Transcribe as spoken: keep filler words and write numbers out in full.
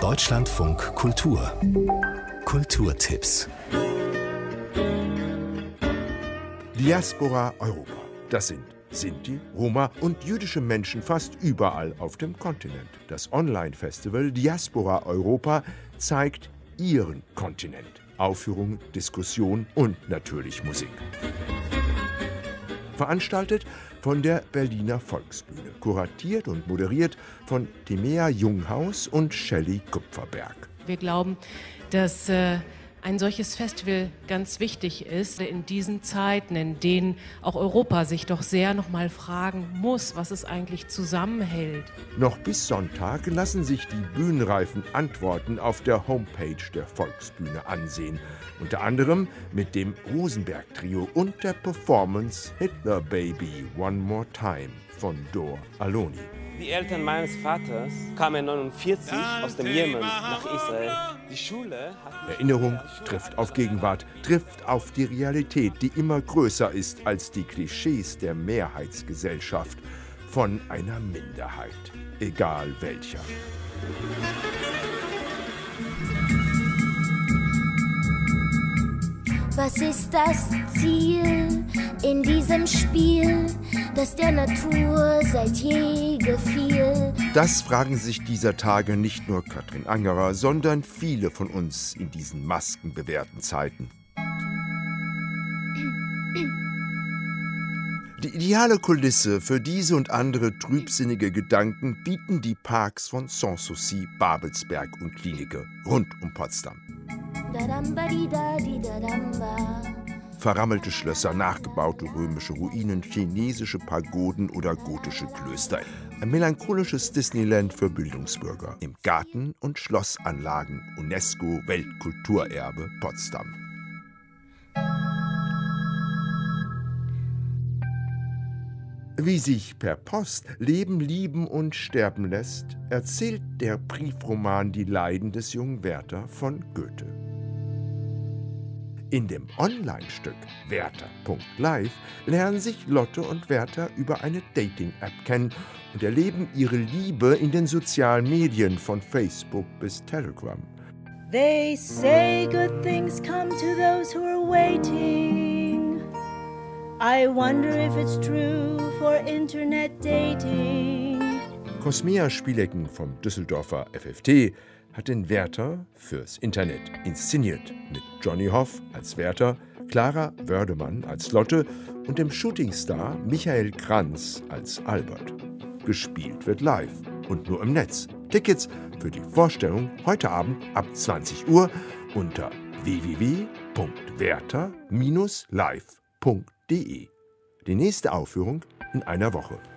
Deutschlandfunk Kultur. Kulturtipps. Diaspora Europa. Das sind Sinti, Roma und jüdische Menschen fast überall auf dem Kontinent. Das Online-Festival Diaspora Europa zeigt ihren Kontinent. Aufführungen, Diskussion und natürlich Musik. Veranstaltet von der Berliner Volksbühne, kuratiert und moderiert von Timea Junghaus und Shelley Kupferberg. Wir glauben, dass äh, ein solches Festival ganz wichtig ist in diesen Zeiten, in denen auch Europa sich doch sehr noch mal fragen muss, was es eigentlich zusammenhält. Noch bis Sonntag lassen sich die bühnenreifen Antworten auf der Homepage der Volksbühne ansehen. Unter anderem mit dem Rosenberg-Trio und der Performance Hitler Baby One More Time von Dor Aloni. Die Eltern meines Vaters kamen neunundvierzig aus dem Jemen nach Israel. Die Schule hat Erinnerung trifft auf Gegenwart, trifft auf die Realität, die immer größer ist als die Klischees der Mehrheitsgesellschaft von einer Minderheit, egal welcher. Was ist das Ziel in diesem Spiel, das der Natur seit je gefiel? Das fragen sich dieser Tage nicht nur Katrin Angerer, sondern viele von uns in diesen maskenbewehrten Zeiten. Die ideale Kulisse für diese und andere trübsinnige Gedanken bieten die Parks von Sanssouci, Babelsberg und Klinike rund um Potsdam. Verrammelte Schlösser, nachgebaute römische Ruinen, chinesische Pagoden oder gotische Klöster. Ein melancholisches Disneyland für Bildungsbürger. Im Garten- und Schlossanlagen UNESCO-Weltkulturerbe Potsdam. Wie sich per Post leben, lieben und sterben lässt, erzählt der Briefroman Die Leiden des jungen Werther von Goethe. In dem Online-Stück Werther Punkt live lernen sich Lotte und Werther über eine Dating-App kennen und erleben ihre Liebe in den sozialen Medien von Facebook bis Telegram. They say good things come to those who are waiting. I wonder if it's true for internet dating. Cosmea Spielecken vom Düsseldorfer F F T hat den Werther fürs Internet inszeniert, mit Johnny Hoff als Werther, Clara Wördemann als Lotte und dem Shootingstar Michael Kranz als Albert. Gespielt wird live und nur im Netz. Tickets für die Vorstellung heute Abend ab zwanzig Uhr unter w w w punkt werther Bindestrich live punkt de. Die nächste Aufführung in einer Woche.